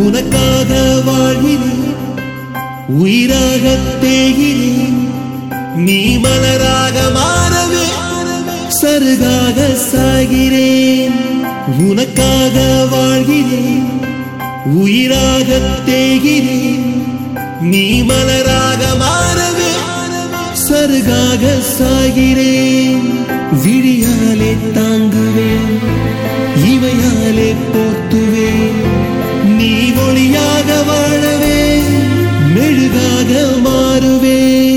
உனக்காக வாழ்கிறேன், உயிராக தேகிறேன். நீ மலராக மாறவே சருகாக சாகிறேன். உனக்காக வாழ்கிறேன், உயிராக தேகிறேன். நீ மலராக மாறவே சருகாக சாகிறேன். விழியாலே தாங்குவேன், இவையாலே போத்துவேன். நீ ஒளியாக வாழவே மெழுகாக மாறுவேன்.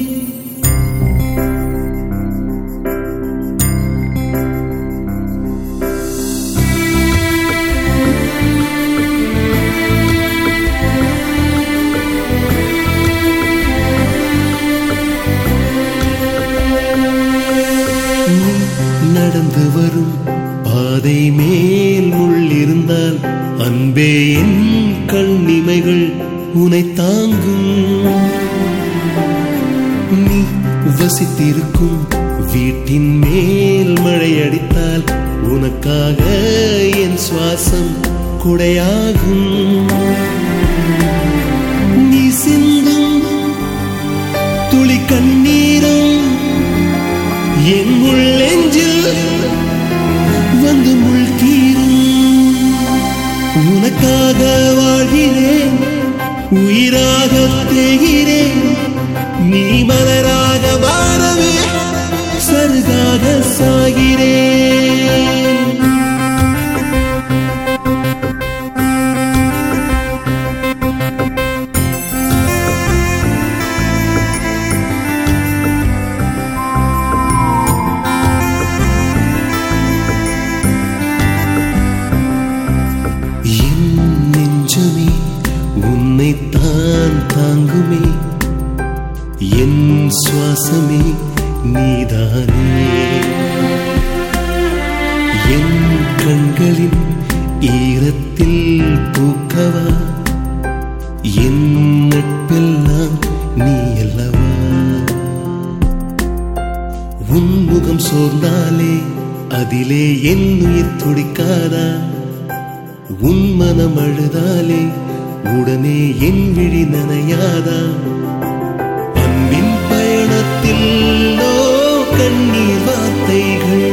நடந்து வரும் பாதை மேல் முள்ளிருந்தால் அன்பே என் கண்ணிமைகள் உனை தாங்கும். நீ வசித்திருக்கும் வீட்டின் மேல் மழை அடித்தால் உனக்காக என் சுவாசம் குடையாகும். நீ சிந்தும் துளி கண்ணீரும் என் உள்ளெஞ்சில் வந்து முள்கீரும். உனக்காக வாழ்கிறேன், உயிராக தேகிறேன். நீ மலராக மாறவே சருகாக சாகிறேன். உன்னைத்தான் தாங்குமே என் சுவாசமே நீதானே. என் கண்களின் ஈரத்தில் பூக்கவா, என் நட்பெல்லாம் நீ அல்லவா. உன் முகம் சோர்ந்தாலே அதிலே என் உயிர் துடிக்காதா. உன் மனம் அழுதாலே உடனே என் விழி நனையாதா. அன்பின் பயணத்தில் கண்ணீர் வார்த்தைகள்.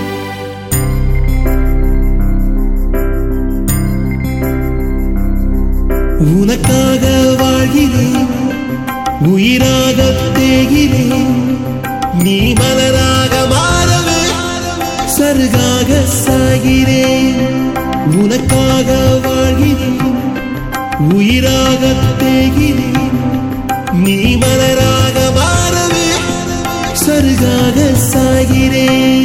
உனக்காக வாழ்கிறேன், உயிராக தேகிறேன். நீ மலராக மாறவே சருகாக சாகிறேன். உனக்காக வாழ்கிறேன், உயிராக தேகிறேன். நீ மலராக மாறவே சருகாக சாகிறேன்.